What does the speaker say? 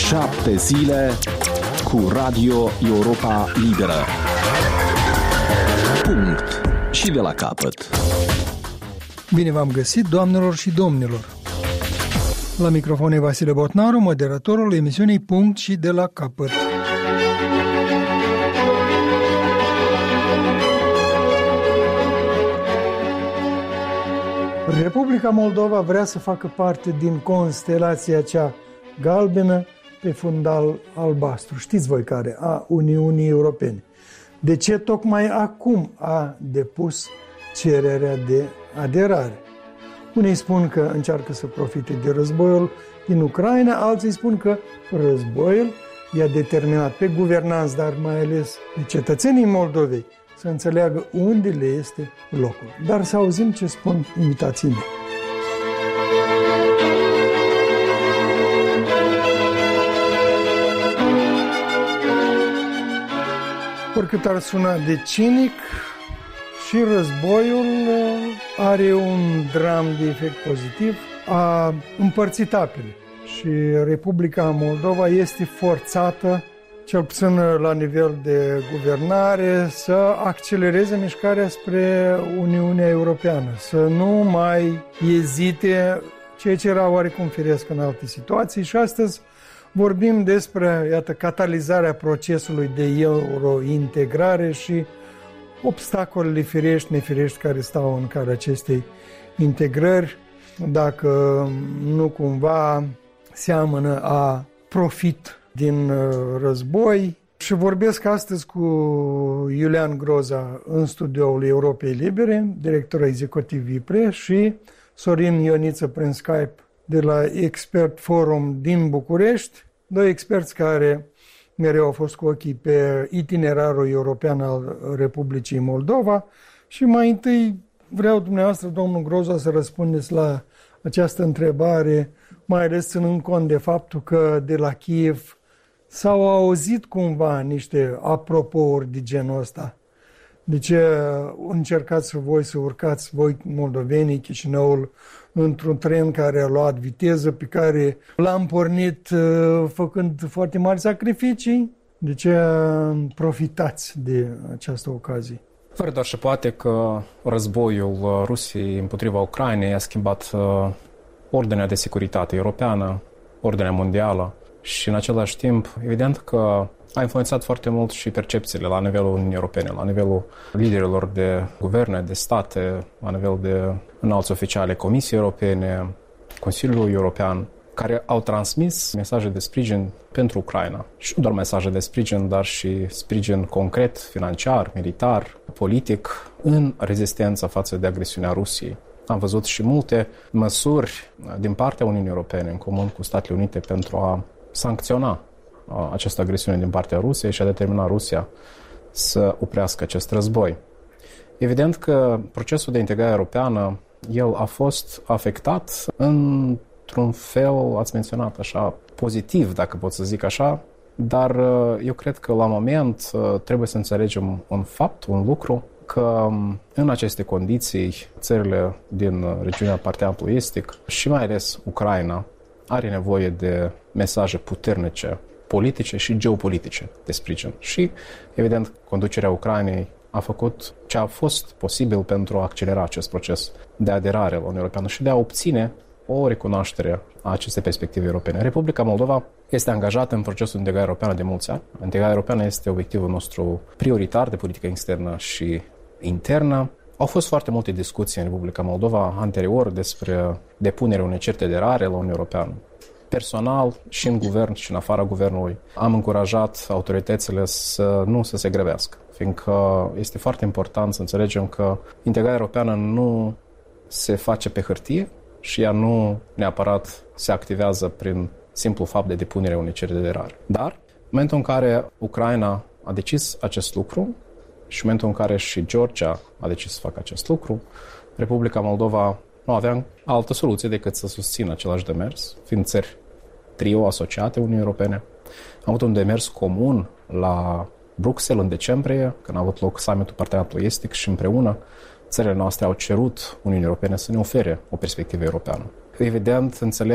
7 zile cu Radio Europa Liberă. Punct. Și de la capăt. Bine v-am găsit, doamnelor și domnilor. La microfon e Vasile Botnaru, moderatorul emisiunii Punct și de la capăt. Republica Moldova vrea să facă parte din constelația cea galbenă pe fundal albastru. Știți voi care? A Uniunii Europene. De ce tocmai acum a depus cererea de aderare? Unii spun că încearcă să profite de războiul din Ucraina, alții spun că războiul i-a determinat pe guvernanți, dar mai ales pe cetățenii Moldovei, să înțeleagă unde le este locul. Dar să auzim ce spun invitații mei. Oricât ar suna de cinic, și războiul are un dram de efect pozitiv. A împărțit apele și Republica Moldova este forțată, cel puțin la nivel de guvernare, să accelereze mișcarea spre Uniunea Europeană, să nu mai ezite, ceea ce era oarecum firesc în alte situații. Și astăzi vorbim despre, iată, catalizarea procesului de eurointegrare și obstacolele firești, nefirești care stau în calea acestei integrări, dacă nu cumva seamănă a profit din război. Și vorbesc astăzi cu Iulian Groza în studioul Europei Libere, director executiv IPRE, și Sorin Ioniță prin Skype de la Expert Forum din București, doi experți care mereu au fost cu ochii pe itinerarul european al Republicii Moldova. Și mai întâi vreau dumneavoastră, domnul Groza, să răspundeți la această întrebare, mai ales ținând cont de faptul că de la Kiev s-au auzit cumva niște apropouri de genul ăsta. De ce încercați voi să urcați, voi moldovenii, Chișinăul, într-un tren care a luat viteză, pe care l-am pornit făcând foarte mari sacrificii? De ce profitați de această ocazie? Fără doar și poate că războiul Rusiei împotriva Ucrainei a schimbat ordinea de securitate europeană, ordinea mondială și în același timp, evident că a influențat foarte mult și percepțiile la nivelul Uniunii Europene, la nivelul liderilor de guverne, de state, la nivel de înalți oficiali ai Comisiei Europene, Consiliului European, care au transmis mesaje de sprijin pentru Ucraina. Și nu doar mesaje de sprijin, dar și sprijin concret, financiar, militar, politic, în rezistența față de agresiunea Rusiei. Am văzut și multe măsuri din partea Uniunii Europene, în comun cu Statele Unite, pentru a sancționa această agresiune din partea Rusiei și a determina Rusia să oprească acest război. Evident că procesul de integrare europeană, el a fost afectat într-un fel, ați menționat așa, pozitiv, dacă pot să zic așa, dar eu cred că la moment trebuie să înțelegem un fapt, un lucru, că în aceste condiții țările din regiunea Parteneriatului Estic și mai ales Ucraina are nevoie de mesaje puternice politice și geopolitice de sprijin. Și, evident, conducerea Ucrainei a făcut ce a fost posibil pentru a accelera acest proces de aderare la Uniunea Europeană și de a obține o recunoaștere a acestei perspective europene. Republica Moldova este angajată în procesul de integrare europeană de mulți ani. Integrarea europeană este obiectivul nostru prioritar de politică externă și internă. Au fost foarte multe discuții în Republica Moldova anterior despre depunerea unei certe de aderare la Uniunea Europeană. Personal, și în guvern și în afara guvernului, am încurajat autoritățile să nu se grăbească, fiindcă este foarte important să înțelegem că integrarea europeană nu se face pe hârtie și ea nu neapărat se activează prin simplu fapt de depunere unei cereri de aderare. Dar, în momentul în care Ucraina a decis acest lucru și în momentul în care și Georgia a decis să facă acest lucru, Republica Moldova nu avea altă soluție decât să susțină același demers, fiind țări trio asociate Uniunii Europene. Am avut un demers comun la Bruxelles în decembrie, când a avut loc summitul Parteneriatului Estic și împreună țările noastre au cerut Uniunii Europene să ne ofere o perspectivă europeană. Evident, înțeleg